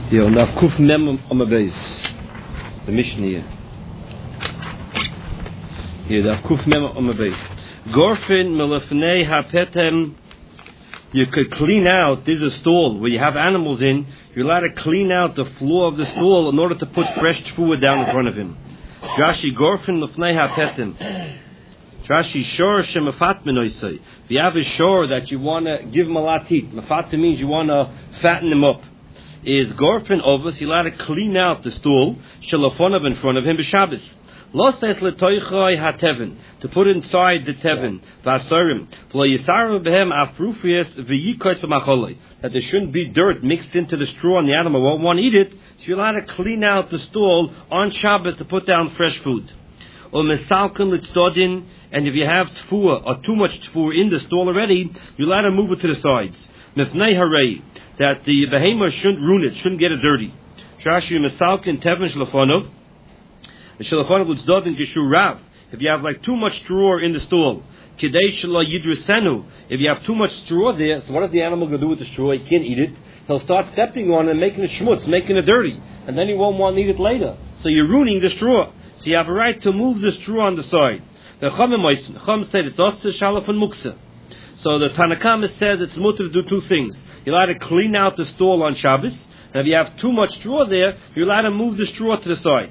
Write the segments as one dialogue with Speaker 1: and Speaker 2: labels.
Speaker 1: Yo, now Kuf Mem on my base. The Mishnah here. Here, now Kuf Mem on my base. Gorfin Melefnei Hapetem. You could clean out. There's a stall where you have animals in. You're allowed to clean out the floor of the stall in order to put fresh food down in front of him. Rashi Gorfin Melefnei Hapetem. Rashi Shor Shemafat Menoisei. If you have a shore that you want to give him a lot to eat, Mafat means you want to fatten him up. Is Gorfin Ovus, you're allowed to clean out the stool, Shalafonov in front of him, B'Shabbos. Lo says Letoichoi HaTevin, to put inside the Tevin, Vasarim, V'lo Yisaru Behem Afrufias V'yikoit V'macholoi, that there shouldn't be dirt mixed into the straw and the animal won't want to eat it, so you're allowed to clean out the stool on Shabbos to put down fresh food. Or Mesalkin Litzdodin, and if you have tfuah, or too much tfuah in the stall already, you're allowed to move it to the sides. Mifnei Harei, that the behemoth shouldn't ruin it, shouldn't get it dirty. Shashi Mesalkin Tevin Shalafonov, the Shalafonov Litzdodin Geshu Rav, if you have like too much straw in the stall, Kidei Shala Yidrisenu, if you have too much straw there, so what is the animal going to do with the straw? He can't eat it. He'll start stepping on it and making it schmutz, making it dirty, and then he won't want to eat it later. So you're ruining the straw. So you have a right to move the straw on the side. The Chum said it's also Shalaf and Muksa. So the Tanakama says it's mutter to do two things. You're allowed to clean out the stall on Shabbos, and if you have too much straw there, you're allowed to move the straw to the side.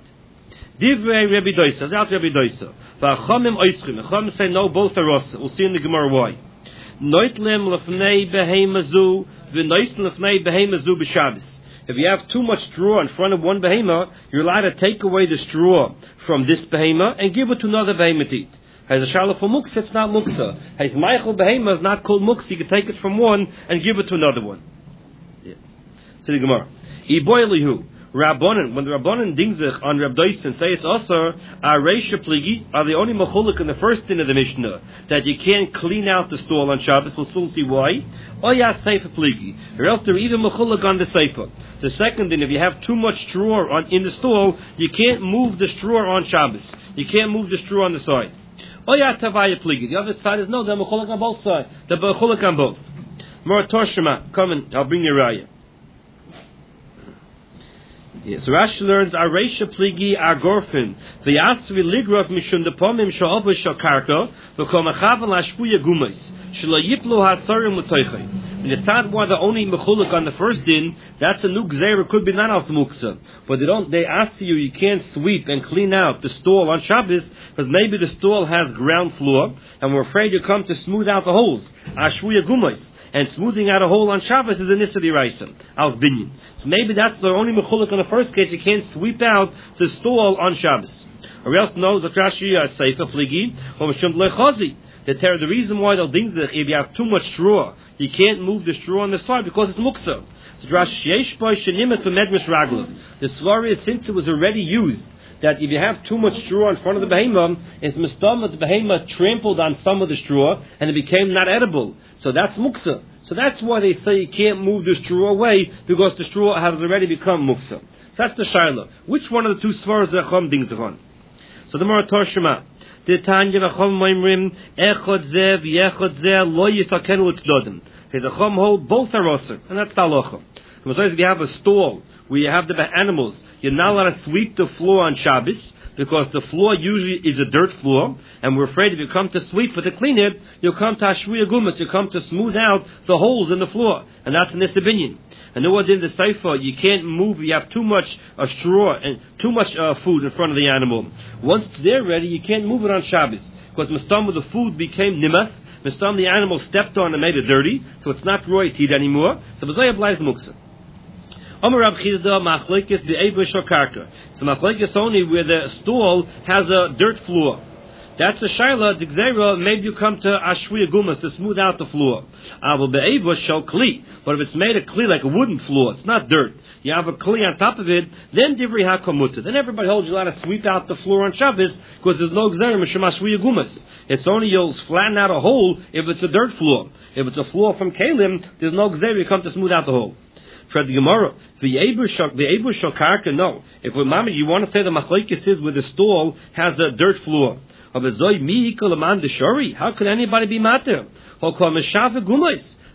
Speaker 1: Divrei Rebbe Doisa, Zalt Rebbe Doisa. V'achomim oischim. The Chum say no, both are Rosa. We'll see in the Gemara why. Noitlem lefnei behemazu, v'noisn lefnei behemazu b'Shabbos. If you have too much straw in front of one behemoth, you're allowed to take away the straw from this behemoth and give it to another behemoth to eat. Has a shalom for muksa, it's not muksa. Has Michael behemoth is not called muksa. You can take it from one and give it to another one. Yeah. So the Gemara. Iboilihu. Rabbanan, when the Rabbanan dingzich on Reb Doisen say it's also a reisha pligi, are the only machulik in the first din of the Mishnah that you can't clean out the stall on Shabbos. We'll soon see why. Or ya seifa pligi, or else they're even machulik on the seifa. The second din, if you have too much straw in the stall, you can't move the straw on Shabbos. You can't move the straw on the side. Or ya tavaya pligi. The other side is no, they're machulik on both sides. They're machulik on both. More Toshima, come and I'll bring you raya. Yes, Rashi learns Areisha Pligi Agorfin. The Asri Ligrov Mishun Depomim Sha'ovu Shakarka, V'komachavan Lashpuya Gumais, Shla Yiplu Hasarim Mutoichay. And the third one, the only Mechuluk on the first din, that's a new Gzeira, could be not as Muksa. But they ask you can't sweep and clean out the stall on Shabbos, because maybe the stall has ground floor, and we're afraid you come to smooth out the holes. Ashpuya Gumais. And smoothing out a hole on Shabbos is a Nissa D'Oraisa, Al Binyan. So maybe that's the only Mechuluk in the first case, you can't sweep out the stall on Shabbos. Or else knows that Rashi Seifa Fligi, or Mishum Lechazi. The reason why they'll dingzich, if you have too much straw, you can't move the straw on the side because it's muksa. So Rashi Yesh Boy Shenimet B'Medmish Raglav. The Svari, since it was already used, that if you have too much straw in front of the behemoth, it's mistam the behemoth trampled on some of the straw and it became not edible. So that's muksa. So that's why they say you can't move the straw away because the straw has already become muksa. So that's the shaila. Which one of the two svaras the Chum dings on? So the Morator Shema. The Tanya the Chum Moimrim Echod Zev Yechod Zev Lo Yisakenu Tzdodim. His Chum hold both are osir, and that's the halacha. If you have a stall where you have the animals, you're not allowed to sweep the floor on Shabbos because the floor usually is a dirt floor, and we're afraid if you come to sweep but to clean it, you'll come to Ashwiya Gumas, you come to smooth out the holes in the floor, and that's an Nisabinyan. And no one's in the Seifa, you can't move, you have too much straw and too much food in front of the animal. Once it's there ready, you can't move it on Shabbos, because Mistam with the food became Nimas, Mistam the animal stepped on and made it dirty, so it's not roy to eat anymore, so B'zay applies Muksa. Omer Rab Chizda Machlekes Be'ebush Karka. So Machlekes only where the stall has a dirt floor. That's a shaila. The Gzeira, maybe you come to Ashwiya Gumas to smooth out the floor. But Be'ebush shall kli. But if it's made a kli like a wooden floor, it's not dirt. You have a kli on top of it. Then Divrei HaKamuta. Then everybody holds you allowed to sweep out the floor on Shabbos because there's no Gzeira Mishum Ashwiya Gumas. It's only you'll flatten out a hole if it's a dirt floor. If it's a floor from Kalim, there's no Gzeira. You come to smooth out the hole. For the Gemara, the Ebush Karka, no. If with Mama you want to say the Machlekes is where the stall has a dirt floor. How could anybody be matter?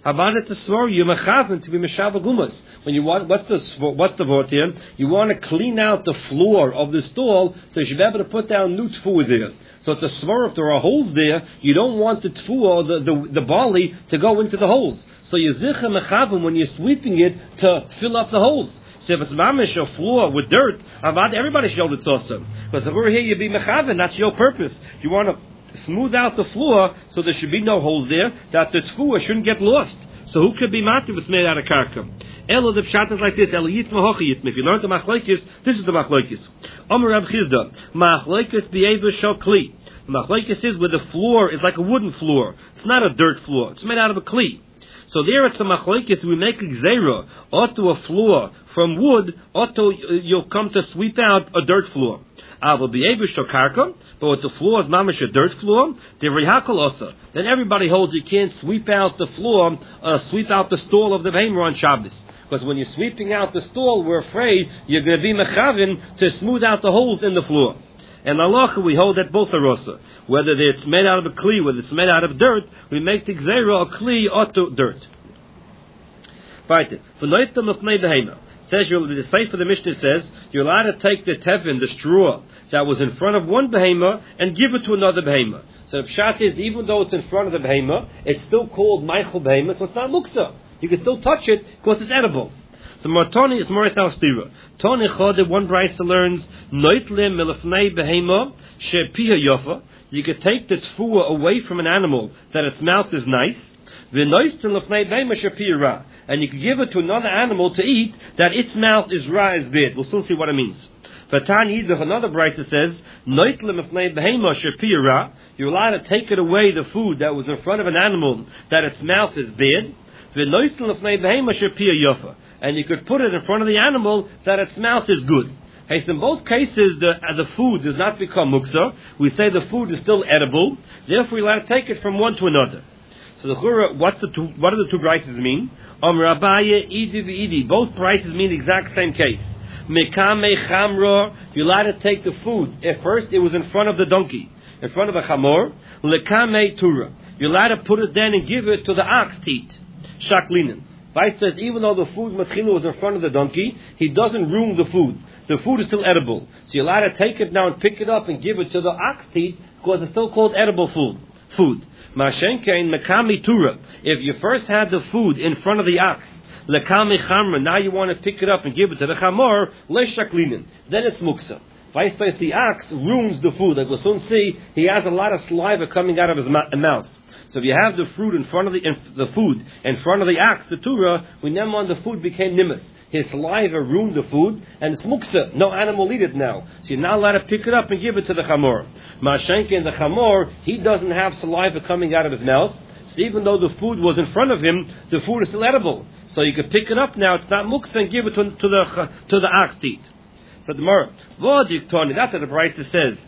Speaker 1: Havada to swar you mechaven to be meshava gumas. When you want, what's the word here? You want to clean out the floor of the stall so you should be able to put down new tfuah there. So it's a swar if there are holes there. You don't want the tfuah, the barley, to go into the holes. So you zicha mechaven when you're sweeping it to fill up the holes. So if it's mamish a floor with dirt, everybody should it's awesome. Because if we're here, you be mechaven. That's your purpose. You want to smooth out the floor so there should be no holes there, that the tfuah shouldn't get lost. So who could be mati if it's made out of karka? Elo the pshat is like this. Elo yitma hochi yitma. If you learn the machlokes, this is the machlokes. Omer Rab Chizda, machlokes b'eva shokli. The machlokes is where the floor is like a wooden floor. It's not a dirt floor. It's made out of a kli. So there it's a machlokes. We make a gzeira onto a floor from wood. Onto you'll come to sweep out a dirt floor. Aval b'eva shokarka. But with the floor is mamish a dirt floor, then everybody holds you can't sweep out the floor, sweep out the stall of the behemoth on Shabbos. Because when you're sweeping out the stall, we're afraid you're going to be mechavin to smooth out the holes in the floor. And halacha, we hold that both are rasa. Whether it's made out of a kli, whether it's made out of dirt, we make the gzeira a kli or to dirt. Right. Says the Sefer the Mishnah says you're allowed to take the tefin, the straw that was in front of one behemoth, and give it to another behemoth. So the pshat is, even though it's in front of the behemoth, it's still called meichel behemoth, so it's not muksa. You can still touch it because it's edible. The Martoni is more now stira. Toni chode, one brayso learns noitle milafnei behemoth shepiha yofa. You could take the tfuah away from an animal that its mouth is nice. And you can give it to another animal to eat that its mouth is ra, is bad. We'll still see what it means. Another brayso says, you're allowed to take it away, the food that was in front of an animal that its mouth is bad. And you could put it in front of the animal that its mouth is good. Hey, so in both cases, the food does not become muksa. We say the food is still edible. Therefore, you're allowed to take it from one to another. So the chura, what do the two prices mean? Rabaya, idi v'idi. Both prices mean the exact same case. Mekame chamra, you're allowed to take the food. At first, it was in front of the donkey, in front of a chamor. Lekame tura, you're allowed to put it then and give it to the ox to eat. Shaklinen. Vice says, even though the food matchila was in front of the donkey, he doesn't ruin the food. The food is still edible. So you're allowed to take it now and pick it up and give it to the ox to eat, because it's still called edible food. Mashenkein mekami tura. If you first had the food in front of the ox, lekami chamra, now you want to pick it up and give it to the chamor, leshaklinen. Then it's muksa. Vice versa, the ox ruins the food. Like we'll soon see, he has a lot of saliva coming out of his mouth. So if you have the fruit in front of the food in front of the ox, the tura, when then on the food became nimus. His saliva ruined the food, and it's muksa. No animal will eat it now. So you're not allowed to pick it up and give it to the chamor. Mashenke and the chamor, he doesn't have saliva coming out of his mouth. So even though the food was in front of him, the food is still edible. So you can pick it up now. It's not muksa, and give it to the ox to eat. So the Gemara, that's what the brayso says.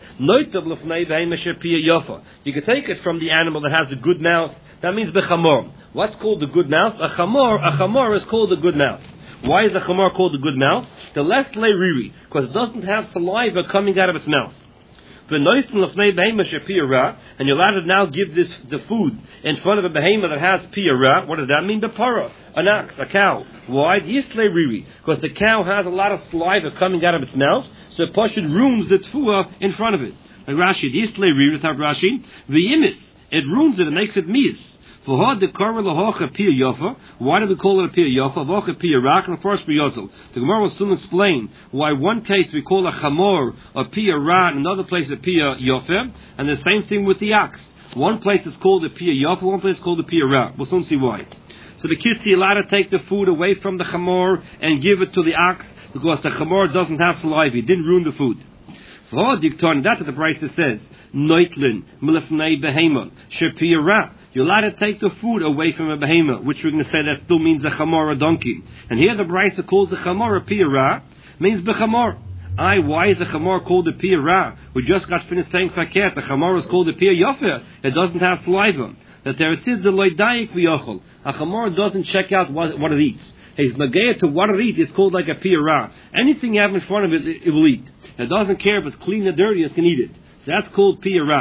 Speaker 1: You can take it from the animal that has a good mouth. That means the chamor. What's called the good mouth? A chamor is called the good mouth. Why is the chamor called the good mouth? The less leiriri, because it doesn't have saliva coming out of its mouth. And you're allowed to now give the food in front of a behemoth that has piyara. What does that mean? The para, an ox, a cow. Why? Because the cow has a lot of saliva coming out of its mouth, so it ruins the tfuah in front of it. Like Rashi, without Rashi, it ruins it, it makes it mias. Why do we call it a piyah yofa? And first the Gemara will soon explain why one case we call a chamor a piyah ra, and another place a piyah yofa, and the same thing with the ox. One place is called a piyah yofa, one place is called a piyah ra. We'll soon see why. So the kids are allowed to take the food away from the chamor and give it to the ox, because the chamor doesn't have saliva, it didn't ruin the food. That's what the brayso says. Noitlin milafnei behema shepiyah ra. You're allowed to take the food away from a behemoth, which we're going to say that still means a chamor, a donkey. And here the brayso calls the chamor a piyah ra, means bechamor. Why is the chamor called a piyah ra? We just got finished saying faket. The chamor is called a piyah yofer. It doesn't have saliva. The teretz the loydayik v'yochel. A chamor doesn't check out what it eats. His nageya to what it eats is called like a piyah ra. Anything you have in front of it, it will eat. It doesn't care if it's clean or dirty, it can eat it. So that's called piyah ra.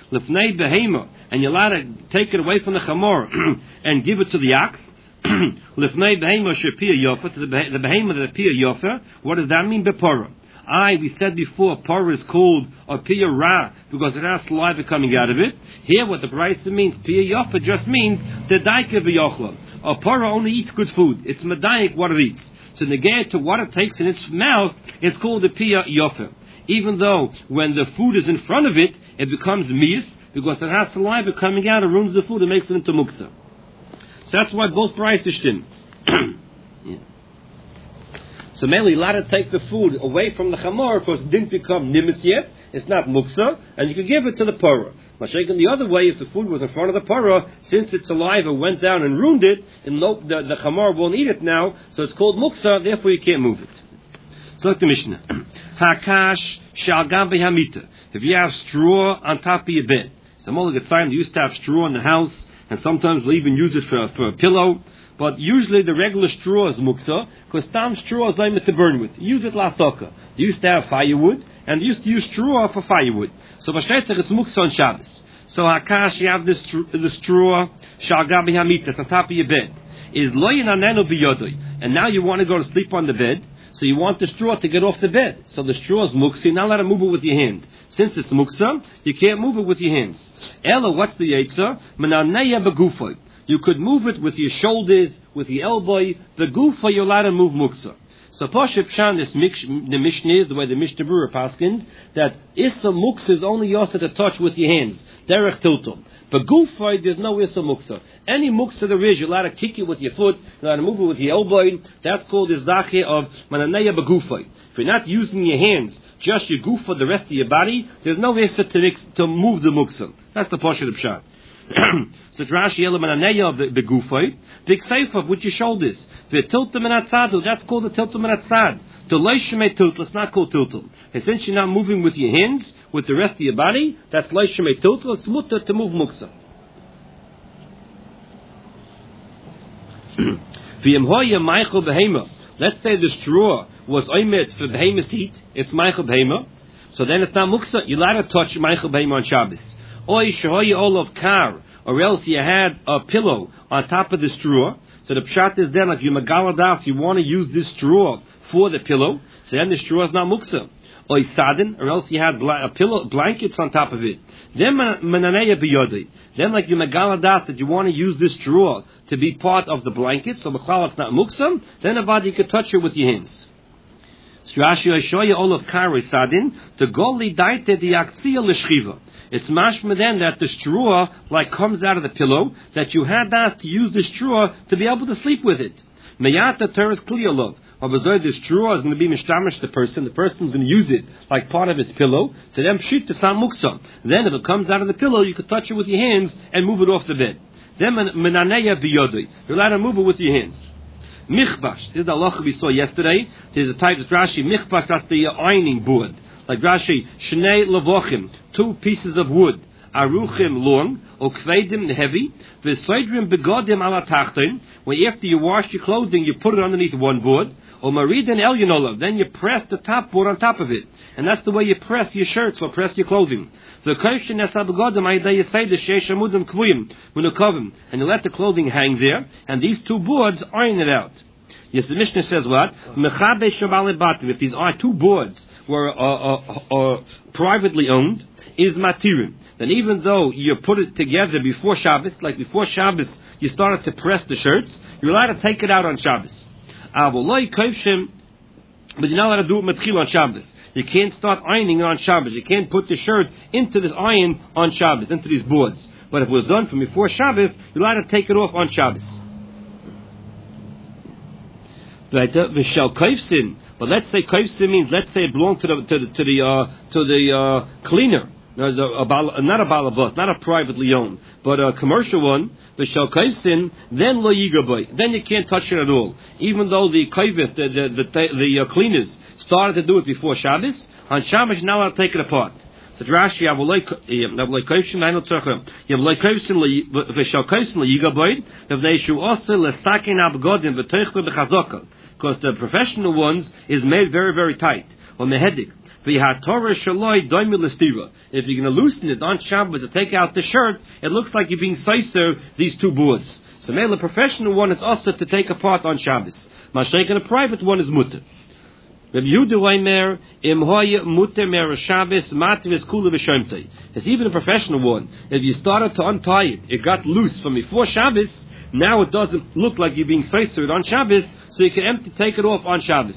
Speaker 1: lefnei behema, and you're allowed to take it away from the chamor and give it to the ox. Lefnei behema shepia yofa, to the behema that appear yofa. What does that mean? Bepora. We said before, para is called a pia ra because it has saliva coming out of it. Here, what the brisa means, pia yofa, just means the daika v'yochla. A para only eats good food. It's medayik what it eats. So negate to what it takes in its mouth, it's called the pia yofa. Even though when the food is in front of it, it becomes miyas because it has saliva coming out and ruins the food and makes it into muksa. So that's why both brises stim. Yeah. So mainly allowed to take the food away from the chamor because it didn't become nimis yet. It's not muksa, and you can give it to the parah. Mashiach, the other way, if the food was in front of the parah, since its saliva went down and ruined it, and the chamor won't eat it now, so it's called muksa. Therefore, you can't move it. So like the Mishnah, hakash shal gam behamita. If you have straw on top of your bed, some other time they used to have straw in the house, and sometimes we even use it for a pillow. But usually the regular straw is muksa, because tam straw is like to burn with. Use it lasaka. They used to have firewood, and they used to use straw for firewood. So b'sheitzach it's muksa on Shabbos. So hakash, you have the straw, shalgabi hamita, on top of your bed. Is loyin anenu biyodoi. And now you want to go to sleep on the bed, so you want the straw to get off the bed. So the straw is muksa, you're not allowed to move it with your hand. Since it's muksa, you can't move it with your hands. Ella, what's the yetzer? Menaneya begufoi. You could move it with your shoulders, with your elbow. The gufa you're allowed to move muksa. So Pashup Shan, the Mishnah is the way the Mishnah Berurah paskins that Issa muksa is only yosa to touch with your hands. Derech tiltum. But gufa there's no Issa muksa. Any muksa there is, you're allowed to kick it with your foot, you're allowed to move it with your elbow. That's called the zache of mananeya begufay. If you're not using your hands, just your gufa, the rest of your body, there's no Issa to move the muksa. That's the Pashup Shan. So Rashi Yelamanaya of the gufay, big seifa with your shoulders. The tiltum minatzadu, that's called the tiltum minatzad. The leishmei tiltum, it's not called tiltum. And since you're not moving with your hands, with the rest of your body, that's leishmei tiltum. It's mutter to move muksa. V'yemhoya meichel behema. Let's say the straw was oimet for behemoth's to eat. It's meichel behema. So then it's not muksa. You're allowed to touch meichel behema on Shabbos. Oy shehoye olav kar, or else you had a pillow on top of the straw. So the pshat is then like you magaladas, you want to use this straw for the pillow. So then the straw is not muksa. Oy sadin, or else you had a pillow, blankets on top of it. Then mananeya biyodi. Then like you magaladas that you want to use this straw to be part of the blanket. So b'chlal it's not muksa. Then avad you could touch it with your hands. Rashi Yeshoya olav kar sadin to goli daite the aktsiya l'shchiva. It's mashma then that the straw like comes out of the pillow, that you had asked to use the straw to be able to sleep with it. Meyata teres kliyolov. Obviously the straw is going to be mishtamish the person's going to use it like part of his pillow. So then pshit is not muksa. Then if it comes out of the pillow, you could touch it with your hands and move it off the bed. Then menaneya biyodoi. You're allowed to move it with your hands. Michbash. This is the halacha we saw yesterday. There's a type of Rashi. Michbash, that's the ironing board. Like Rashi, Shnei Lavochim, 2 pieces of wood, Aruchim long, or Kvedim heavy, V'soidrim begodim ala tachtin, where after you wash your clothing, you put it underneath one board, or Maridin Elyonolov, then you press the top board on top of it. And that's the way you press your shirts or press your clothing. The Koshin Esa begodim, you say the Sheish Amudim Kvuyim, Munukavim, and you let the clothing hang there, and these 2 boards iron it out. Yes, the Mishnah says what? If these are 2 boards were privately owned, is matirim. Then even though you put it together before Shabbos, like before Shabbos you started to press the shirts, you're allowed to take it out on Shabbos. But you're not allowed to do it matchil on Shabbos. You can't start ironing on Shabbos. You can't put the shirt into this iron on Shabbos, into these boards. But if it was done from before Shabbos, you're allowed to take it off on Shabbos. But let's say kaifsin means, let's say it belonged to the cleaner. There's not a balabas, not a privately owned, but a commercial one. V'shal kaifsin, then lo yigaboy. Then you can't touch it at all. Even though the kaivis, the cleaners started to do it before Shabbos, on Shabbos now I'll take it apart. So Rashi, because the professional ones is made very, very tight. or mehedik. If you're going to loosen it on Shabbos to take out the shirt, it looks like you're being sicer these two boards. So maybe the professional one is also to take apart on Shabbos. Mashiach and a private one is mutter. Rabbi Yehuda Weimer, im hoye mutter mer Shabbos matvis kula v'shomtei. It's even a professional one. If you started to untie it, it got loose from before Shabbos. Now it doesn't look like you're being sicered on Shabbos, so you can take it off on Shabbos.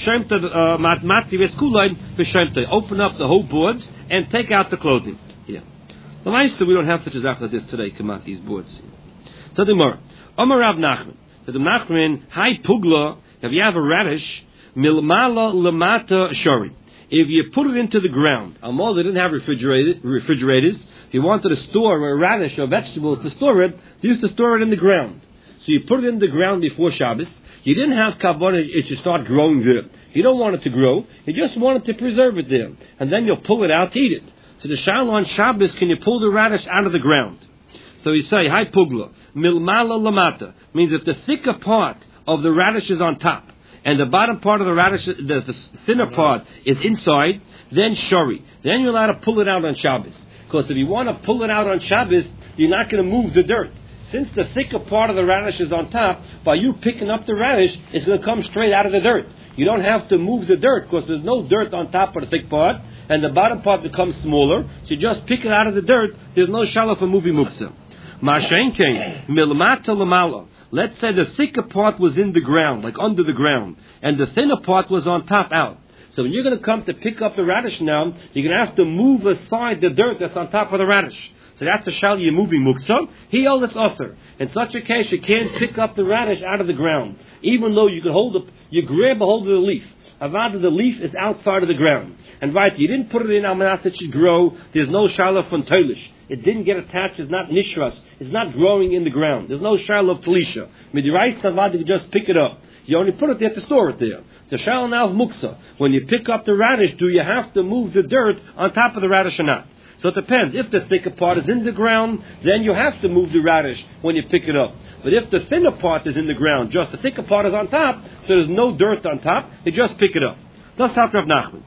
Speaker 1: Matvis kula v'shomtei. Open up the whole boards and take out the clothing. Yeah. The Meister, we don't have such a zach like this today. Come out these boards. So the Gemara, Omar Rav Nachman. So the Nachman, hi pugla. If you have a radish. Milmala lamata shari. If you put it into the ground, Amal, they didn't have refrigerators. If you wanted to store a radish or vegetables to store it, they used to store it in the ground. So you put it in the ground before Shabbos. You didn't have kavanah it should start growing there. You don't want it to grow. You just wanted to preserve it there. And then you'll pull it out to eat it. So the shal on Shabbos, can you pull the radish out of the ground? So you say, hi pugla, milmala lamata, means if the thicker part of the radish is on top, and the bottom part of the radish, the thinner part, is inside, then shari. Then you're allowed to pull it out on Shabbos. Because if you want to pull it out on Shabbos, you're not going to move the dirt. Since the thicker part of the radish is on top, by you picking up the radish, it's going to come straight out of the dirt. You don't have to move the dirt, because there's no dirt on top of the thick part, and the bottom part becomes smaller, so you just pick it out of the dirt. There's no shalom for moving muksa. Ma'ashenkein, milmata lamala. Let's say the thicker part was in the ground, like under the ground, and the thinner part was on top out. So when you're going to come to pick up the radish now, you're going to have to move aside the dirt that's on top of the radish. So that's a shal you're moving muksa. He all that's usher. In such a case, you can't pick up the radish out of the ground, even though you can you grab a hold of the leaf. Avada, the leaf is outside of the ground. And right, you didn't put it in Almanas, it should grow. There's no shalom from Toilish. It didn't get attached. It's not nishras. It's not growing in the ground. There's no shalom of Talisha. Midirais Avada, you just pick it up. You only put it there to store it there. The shalom now of muksa. When you pick up the radish, do you have to move the dirt on top of the radish or not? So it depends. If the thicker part is in the ground, then you have to move the radish when you pick it up. But if the thinner part is in the ground, just the thicker part is on top, so there's no dirt on top, you just pick it up. That's how Rav Nachman.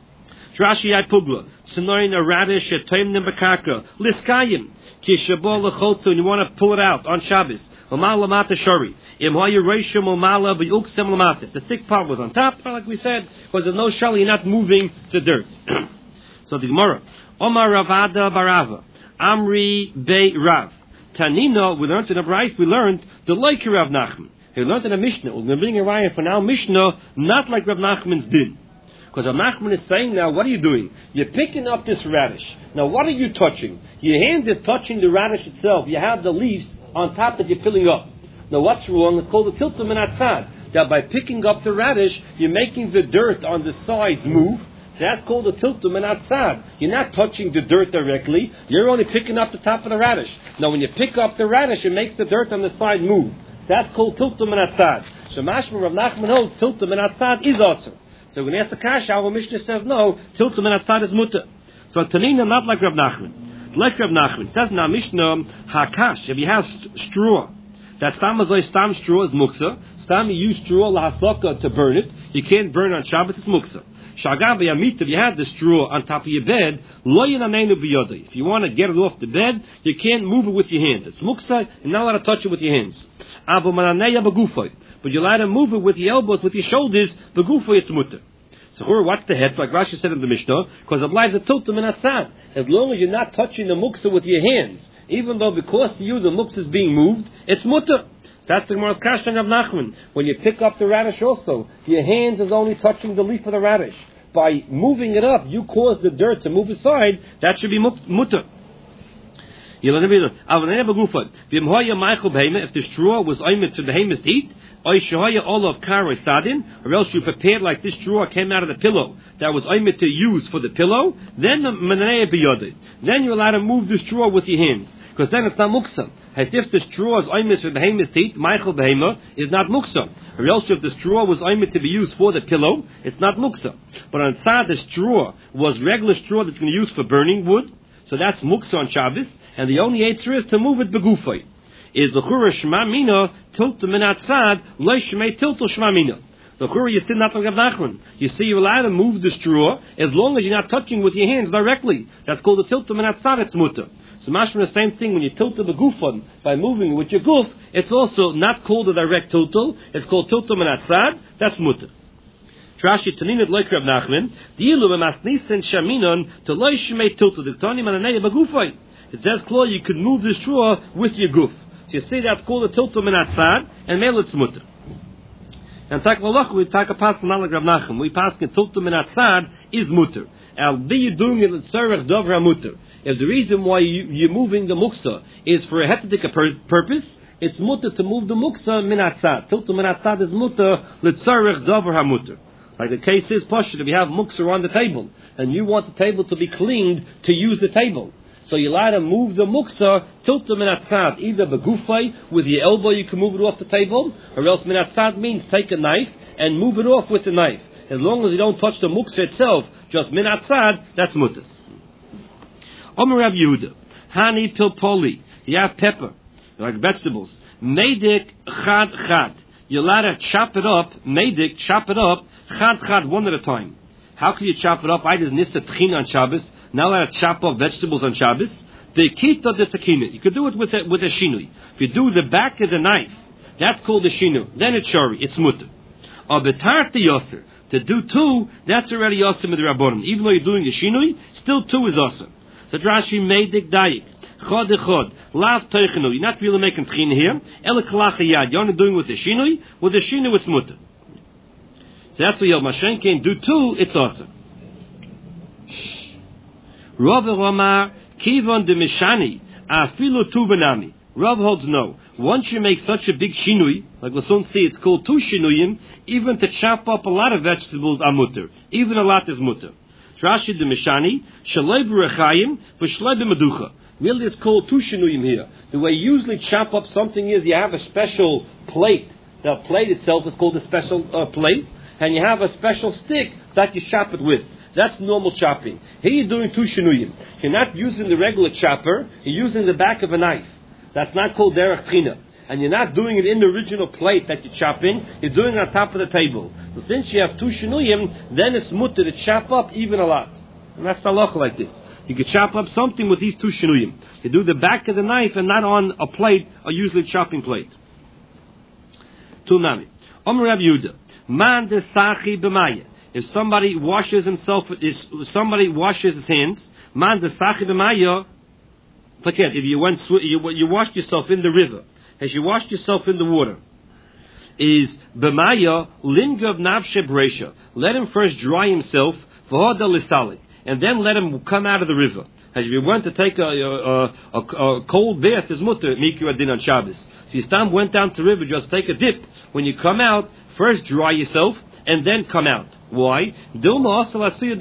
Speaker 1: Rashi Pugla, Senoin a radish, a toim nembakaka, liskayim, kishabol lechotzu, and you want to pull it out on Shabbos. Omal lamata shari. Imhoya reishim omala v'uksem lamata. The thick part was on top, like we said, because there's no shali, you're not moving the dirt. So the Gemara, Omar Ravada Barava, Amri Bei Rav. Tanino, we learned in the Bryce, we learned the like Rav Nachman. We learned in the Mishnah. We're going to bring a raya for now Mishnah, not like Rav Nachman's din. Because Rav Nachman is saying now, what are you doing? You're picking up this radish. Now, what are you touching? Your hand is touching the radish itself. You have the leaves on top that you're filling up. Now, what's wrong? It's called a tiltum and atzad. That by picking up the radish, you're making the dirt on the sides move. That's called a tiltum and atzad. You're not touching the dirt directly. You're only picking up the top of the radish. Now, when you pick up the radish, it makes the dirt on the side move. That's called tiltum and atzad. So, Mashma Rav Nachman holds tiltum and atzad is also. So, when you ask the kasha, our Mishnah says no, tiltum and atzad is mutter. So, Tanina not like Rav Nachman. Like Rav Nachman. It says in our Mishnah, hakash, if you have straw, that stam straw is muksa. Stam you use straw lahasaka to burn it. You can't burn on Shabbos, it's muksa. Shagav yamit, if you have the straw on top of your bed, lo yinanenu biyodai. If you want to get it off the bed, you can't move it with your hands. It's muksa, you're not allowed to touch it with your hands. Avo mananeya begufay. But you're allowed to move it with your elbows, with your shoulders, begufay it's mutter. So what's the head? Like Rashi said in the Mishnah, because it lies a tiltum and atzad. As long as you're not touching the muksa with your hands, even though because to you the muksa is being moved, it's mutter. That's the Gemara's kasha of Nachman. When you pick up the radish also, your hands is only touching the leaf of the radish. By moving it up, you cause the dirt to move aside. That should be mutter. If the straw was aimed to the behemoth to eat, or else you prepared like this straw came out of the pillow that was aimed to use for the pillow, then you're allowed to move the straw with your hands. Because then it's not muksa. As if the straw is aimed for behemoth's teeth, Michael behemah is not muksa. Or else if the straw was aimed to be used for the pillow, it's not muksa. But on side the straw was regular straw that's going to use for burning wood, so that's muksa on Shabbos, and the only answer is to move it begufay. Is the chura shma mina tiltum min atzad lo shmei tiltul shma mina. The Chura, you still not like Rav Nachman. You see, you're allowed to move the straw as long as you're not touching with your hands directly. That's called the tiltum and atzad, it's mutter. So mashma the same thing when you tilt the gufan by moving with your guf, it's also not called a direct tiltul, it's called tiltum and atzad, that's mutter. Trashi Taninat like Rav Nachman, Dilu Masnisen Shaminon to Loishme tiltul, the Tani Mananei Bagufay. It says, Claude, you could move the straw with your guf. So you see that's called a tiltum and atzad, and mele it's mutter. And Takvalach, we take a pass from Rav Nachman. We pass in tiltum and atzad is mutter. Al be you doing it tzarech dovra mutter. If the reason why you're moving the muksa is for a hetedik purpose, it's mutter to move the muksa min atzad. Tiltum and atzad is mutter l'tzarech dovra mutter. Like the case is pashut, if you have muksa on the table and you want the table to be cleaned to use the table. So you allow to move the muksa, tiltum min atzad, either begufay, with your elbow you can move it off the table, or else min atzad means take a knife and move it off with the knife. As long as you don't touch the muksa itself, just min atzad, that's mutter. Omer Rav Yehuda, hani pilpoli, you have pepper, like vegetables, medik chad chad. You're allowed to chop it up, medik, chop it up, chad chad, one at a time. How can you chop it up? I just nista tchin on Shabbos. Now I chop up vegetables on Shabbos. The kita de sakina. You could do it with a shinui. If you do the back of the knife, that's called the shinu. Then it's shari. It's mutter. Or betarti yoser. To do two, that's already yoser with the rabbonim. Even though you're doing a shinui, still two is yoser. So Rashi meidik dayik. Chod echod. Lav teichenu. You're not really making tchin here. Ele kalach yad. You're only doing with the shinui. With the shinu, it's mutter. So that's why Yom Mashen can do two, it's yoser. Rav Ramar Kivon de Mishani Afilu Tuvanami. Rav holds no. Once you make such a big shinui, like the son say, it's called two shinuyim. Even to chop up a lot of vegetables are mutter. Even a lot is mutter. Rashi de Mishani Shalei B'Rechayim V'Shalei B'Meducha. Really, it's called two shinuyim here. The way you usually chop up something is you have a special plate. The plate itself is called a special plate, and you have a special stick that you chop it with. That's normal chopping. Here you're doing two shinuyim. You're not using the regular chopper, you're using the back of a knife. That's not called derech trina. And you're not doing it in the original plate that you're chopping, you're doing it on top of the table. So since you have two shinuyim, then it's mutter to chop up even a lot. And that's the halacha like this. You can chop up something with these two shinuyim. You do the back of the knife and not on a plate, a usually chopping plate. Tunami. Omer Rav Yehuda. Man de sachi b'maya. If somebody washes his hands, man the sachi b'maya. Forget if you washed yourself in the river, as you washed yourself in the water, is b'maya lingav nafshe b'reisha. Let him first dry himself v'hoda l'salik, and then let him come out of the river. As if you went to take a cold bath, is mutter mikra din on Shabbos. If you went down to the river, just take a dip. When you come out, first dry yourself and then come out. Why? Because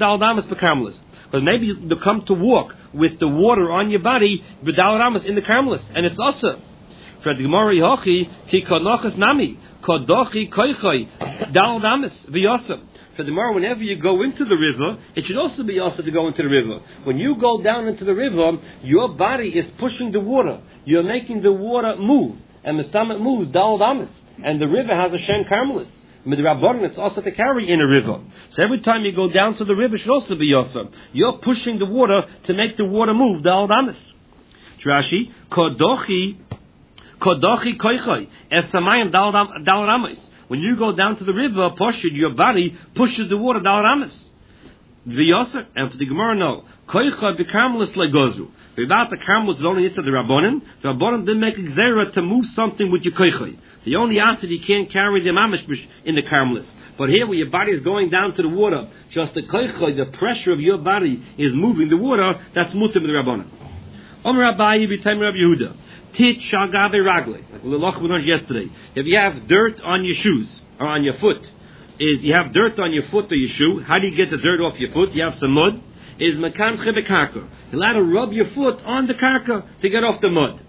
Speaker 1: maybe you come to walk with the water on your body, b'dal ramas in the Carmelis, and it's also. For the Gemara Yochi, ki konochas nami, kodochi koichoi, dal ramas v'yosem. For the Gemara, whenever you go into the river, it should also be also to go into the river. When you go down into the river, your body is pushing the water. You're making the water move, and the stomach moves dal ramas, and the river has a shen Carmelis. Midrabanan, it's also to carry in a river. So every time you go down to the river, it should also be yosem. You're pushing the water to make the water move. Dal damas. Rashi, kodochi koichoi, esamayim dal ramas. When you go down to the river, your body pushes the water dal ramas. V'yoser, and for the Gemara, no. Koichoi b'karmelis legozru. About the Carmelis is only into the Rabbanim. The Rabbanim didn't make a gzera to move something with your koichoi. The only acid you can't carry the mamish in the Carmelis. But here, where your body is going down to the water, just the koichoi, the pressure of your body is moving the water. That's mutim with the Rabbanim. Omer Abayi b'tayim Rav Yehuda. Tit shagabe ragle. Like the loch we learned yesterday. If you have dirt on your shoes or on your foot, you have dirt on your foot or your shoe. How do you get the dirt off your foot? You have some mud. Is mekanche bekarka. You're allowed to rub your foot on the karka to get off the mud.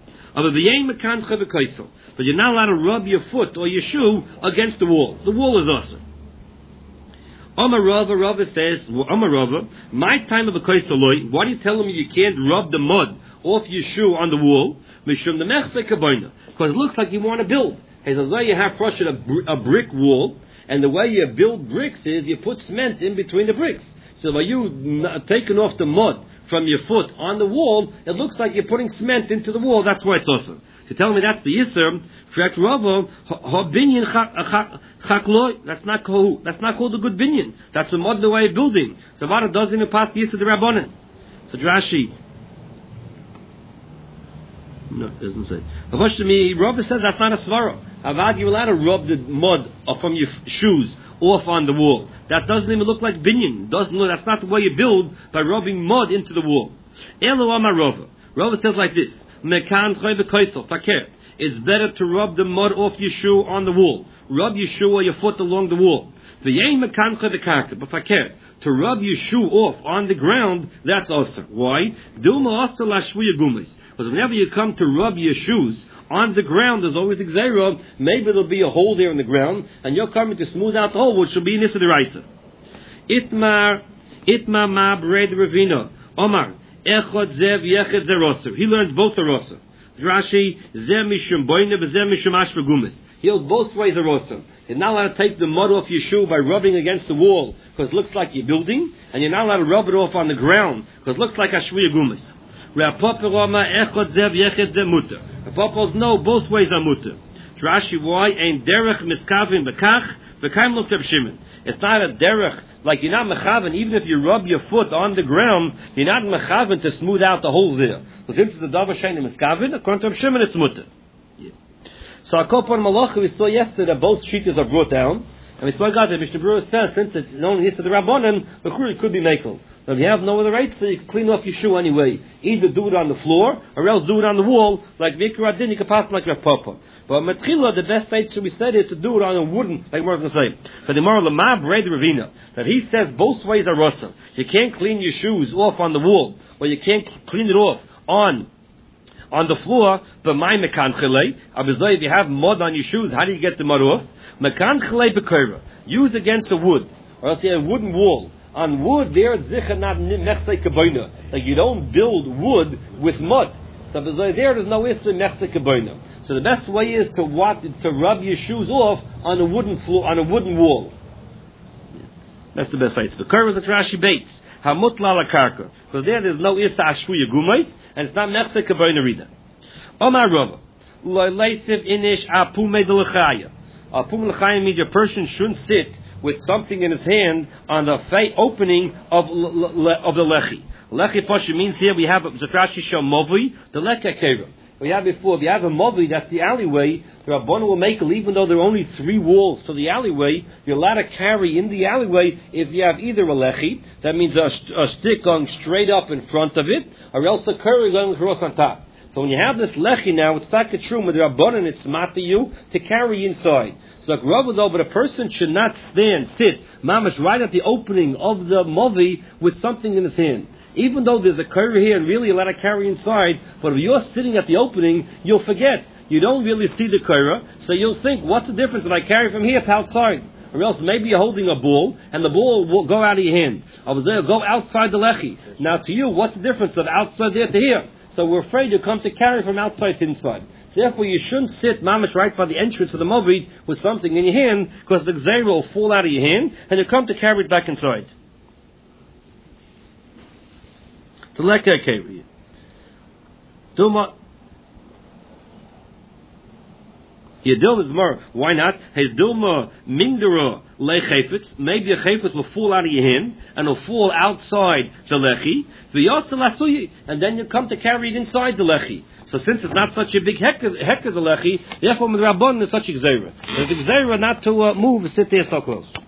Speaker 1: But you're not allowed to rub your foot or your shoe against the wall. The wall is awesome. Amar Rava says, Amar Rava, my time of a kaisaloi, why do you tell me you can't rub the mud off your shoe on the wall? Because it looks like you want to build. He says, you have Prussian a brick wall, and the way you build bricks is you put cement in between the bricks. So by you taking off the mud from your foot on the wall, it looks like you're putting cement into the wall. That's why it's awesome. So tell me that's the Yisr. That's not called a good binyan. That's a modern way of building. So Vada doesn't even pass the Yisr the Rabbanan. So Rashi. No, it doesn't say. Rabbi says that's not a svara. Avad, you're allowed to rub the mud from your shoes off on the wall. That doesn't even look like binyan. That's not the way you build, by rubbing mud into the wall. Elo amar Rava. Rava says like this: Mekan choy b'koisel fakir. It's better to rub the mud off your shoe on the wall. Rub your shoe or your foot along the wall. V'yein mekan choy b'karka b'fakir. To rub your shoe off on the ground, that's also. Why? Dilma also lashvuya gumis. Because whenever you come to rub your shoes on the ground, there's always exera. Maybe there'll be a hole there in the ground, and you're coming to smooth out the hole, which will be Nisa Deraisa. Itmar ma bred ravina. Omar echad zev yeched zeroser. He learns both the roser. Rashi zeh mishum boine bezeh mishum ashva gumis. He holds both ways a roser. You're not allowed to take the mud off your shoe by rubbing against the wall, because it looks like you're building, and you're not allowed to rub it off on the ground, because it looks like ashvuya gumis. Rapopos no, both ways are mutter. Rashi, why? Ain't derech miskavin bekach v'kaim looked up Shimon. It's not a derech, like you're not mechaven, even if you rub your foot on the ground, you're not mechaven to smooth out the holes there. So since it's a davar shein miskavin, according to Shimon, it's mutter. Yeah. So a kopon malacha, we saw yesterday that both sheetahs are brought down, and we saw God that Mishnah Berurah says, since it's only Yisra the Rabbanan, the Churi could be makel. So if you have no other right, so you can clean off your shoe anyway. Either do it on the floor, or else do it on the wall, like Vikar Adin, you can pass it like Rav Papa. But Matchila, the best way to be said is to do it on a wooden, like we're going to say. But the moral Lamab Red Ravina, that he says both ways are Rasa. You can't clean your shoes off on the wall, or you can't clean it off on the floor, but my mekan chilei. Abizay, if you have mud on your shoes, how do you get the mud off? Mekan chilei bekoira. Use against a wood, or else you have a wooden wall. On wood, there it's zicha not mechse kaboina. Like you don't build wood with mud. So there's no issue mechse kaboina. So the best way is to rub your shoes off on a wooden floor, on a wooden wall. That's the best way. The curve is a Rashi Bates. Hamutla la karka. Because there's no issa ashvuya gumais, and it's not mechse kaboina rida. Omar Rava. Lo leisiv inish apume de lechaya. Apum lechaya means a person shouldn't sit with something in his hand on the opening of the lechi. Lechi pasha means here we have Zatrashi shel movi, the lecha kera. We have before, if you have a movi, that's the alleyway, the Rabbanu will make it, even though there are only 3 walls to the alleyway, you're allowed to carry in the alleyway if you have either a lechi, that means a stick going straight up in front of it, or else a curry going across on top. So when you have this lechi now, it's not a true with the Rabbanan, it's mata you to carry inside. So like Rabba though, but a person should not sit, mamash, right at the opening of the movi with something in his hand. Even though there's a curry here and really you're allowed to carry inside, but if you're sitting at the opening, you'll forget. You don't really see the curry, so you'll think, what's the difference if I carry from here to outside? Or else maybe you're holding a ball, and the ball will go out of your hand. I was there, go outside the lechi. Now to you, what's the difference of outside there to here? So we're afraid you come to carry from outside to inside. Therefore, you shouldn't sit mamash right by the entrance of the movid with something in your hand, because the gzeira will fall out of your hand, and you come to carry it back inside. The lekka keri. Duma. Yedil is more. Why not? His Dilma Mindera le chayfetz. Maybe a chayfetz will fall out of your hand and will fall outside the lechi. And then you come to carry it inside the lechi. So since it's not such a big heck of the lechi, therefore the Rabbanan is such a gzeira. The gzeira not to move and sit there so close.